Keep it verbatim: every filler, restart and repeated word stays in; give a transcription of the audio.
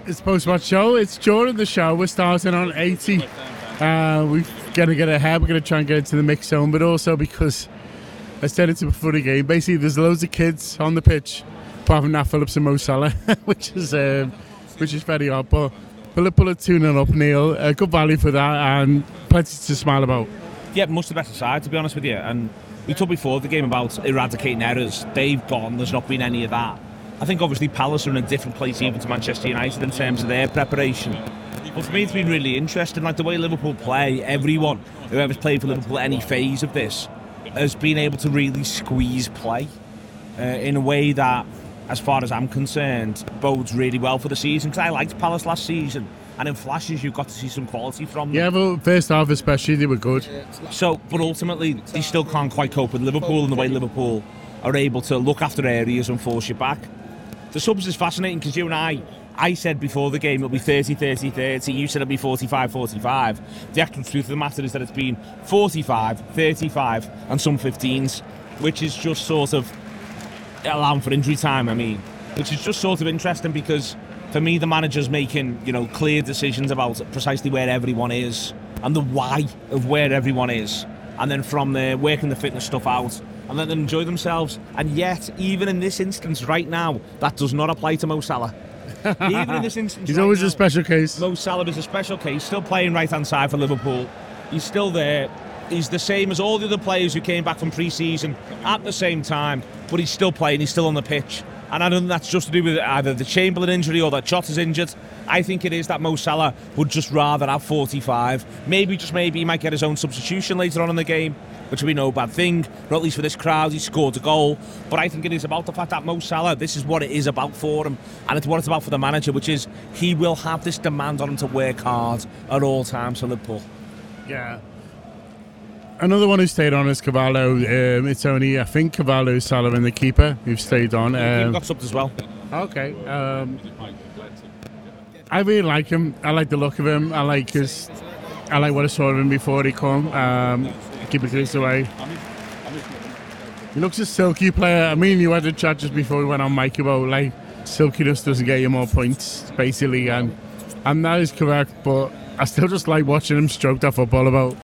It's post-match show. It's during the show. We're starting on eighty. Uh, we're going to get ahead. We're going to try and get into the mix zone, but also because I said it's a funny game. Basically, there's loads of kids on the pitch, apart from Nat Phillips and Mo Salah, which is um, which is very odd. But Liverpool are two nil up, Neil. Uh, good value for that and plenty to smile about. Yeah, much the better side, to be honest with you. And we talked before the game about eradicating errors. They've gone. There's not been any of that. I think obviously Palace are in a different place even to Manchester United in terms of their preparation. But for me, it's been really interesting. Like the way Liverpool play, everyone whoever's played for Liverpool any phase of this has been able to really squeeze play uh, in a way that, as far as I'm concerned, bodes really well for the season. Because I liked Palace last season, and in flashes you got to see some quality from them. Yeah, but first half especially, they were good. So, but ultimately, they still can't quite cope with Liverpool and the way Liverpool are able to look after areas and force you back. The subs is fascinating because you and I, I said before the game it'll be thirty thirty thirty, you said it'll be forty-five forty-five. The actual truth of the matter is that it's been forty-five, thirty-five and some fifteens, which is just sort of allowing for injury time, I mean, which is just sort of interesting because for me the manager's making, you know, clear decisions about precisely where everyone is and the why of where everyone is, and then from there working the fitness stuff out and let them enjoy themselves. And yet, even in this instance right now, that does not apply to Mo Salah. Even in this instance, he's right always now, a special case. Mo Salah is a special case, still playing right hand side for Liverpool. He's still there. He's the same as all the other players who came back from pre-season at the same time, but he's still playing, he's still on the pitch. And I don't think that's just to do with either the Chamberlain injury or that Jota's injured. I think it is that Mo Salah would just rather have forty-five. Maybe, just maybe, he might get his own substitution later on in the game, which would be no bad thing, or at least for this crowd, he scored a goal. But I think it is about the fact that Mo Salah, this is what it is about for him, and it's what it's about for the manager, which is he will have this demand on him to work hard at all times for Liverpool. Yeah. Another one who stayed on is Cavallo. Um, it's only, I think, Cavallo, Salah and the keeper who've stayed on. Um, He got subbed as well. Okay. Um, I really like him. I like the look of him. I like his. I like what I saw of him before he come. Um, keep it clear away. He looks a silky player. I mean, you had a chat just before we went on mic about like silkiness doesn't get you more points, basically, and and that is correct. But I still just like watching him stroke that football about.